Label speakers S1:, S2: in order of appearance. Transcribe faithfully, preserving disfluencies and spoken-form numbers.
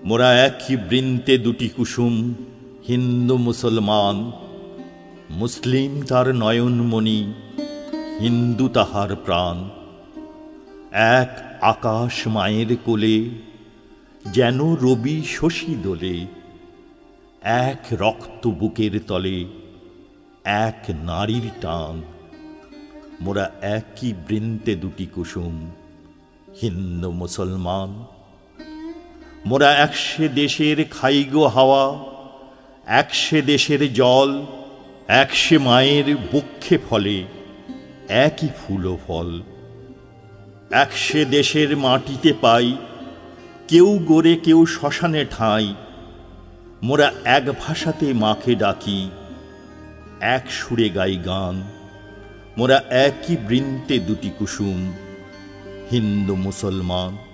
S1: মোরা একই বৃন্তে দুটি কুসুম, হিন্দু মুসলমান। মুসলিম তার নয়নমণি, হিন্দু তাহার প্রাণ। এক আকাশ মায়ের কোলে, যেন রবি শশী দোলে। এক রক্ত বুকের তলে, এক নারীর টান। মোরা একই বৃন্তে দুটি কুসুম, হিন্দু মুসলমান। মোরা একশে দেশের খাইগো হাওয়া, একশে দেশের জল। একশে মায়ের বক্ষে ফলে, একই ফুল ও ফল। একশে দেশের মাটিতে পাই, কেউ গড়ে কেউ শ্মশানে ঠাঁই। মোরা এক ভাষাতে মাকে ডাকি, এক সুরে গাই গান। মোরা একই বৃন্তে দুটি কুসুম, হিন্দু মুসলমান।